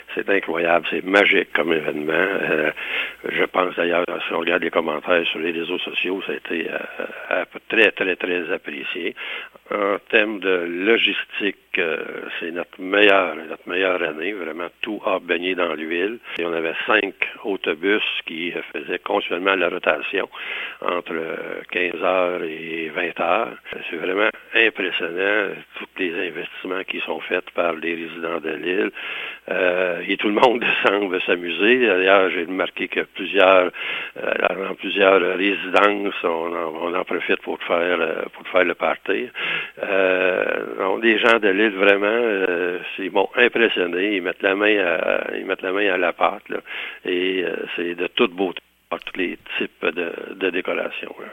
C'est incroyable, c'est magique comme événement. Je pense d'ailleurs, si on regarde les commentaires sur les réseaux sociaux, ça a été très, très, très apprécié. En termes de logistique, c'est notre meilleure année. Vraiment, tout a baigné dans l'huile. Et on avait 5 autobus qui faisaient continuellement la rotation entre 15 heures et 20 heures. C'est vraiment impressionnant, tous les investissements qui sont faits par les résidents de l'île. Et tout le monde semble s'amuser. D'ailleurs, j'ai remarqué que dans plusieurs résidences, on en profite pour faire le party. Donc, les gens de l'île, vraiment, ils m'ont impressionné. Ils mettent la main à la pâte, là. Et c'est de toute beauté, tous les types de décoration, là.